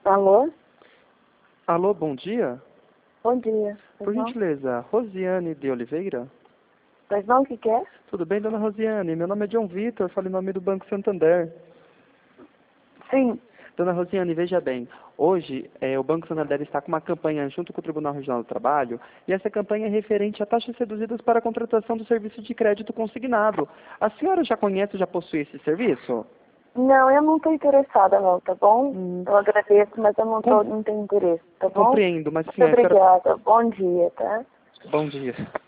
Alô? Alô, bom dia. Bom dia. Por Pois não? gentileza, Rosiane de Oliveira? Pois não, o que quer? Tudo bem, dona Rosiane? Meu nome é John Vitor, falo em nome do Banco Santander. Sim. Dona Rosiane, veja bem, hoje o Banco Santander está com uma campanha junto com o Tribunal Regional do Trabalho, e essa campanha é referente a taxas reduzidas para a contratação do serviço de crédito consignado. A senhora já conhece, já possui esse serviço? Não, eu não estou interessada não, tá bom? Hum. Eu agradeço, mas eu não tenho interesse, tá bom? Compreendo, mas sim, Muito a senhora... obrigada. Bom dia, tá? Bom dia.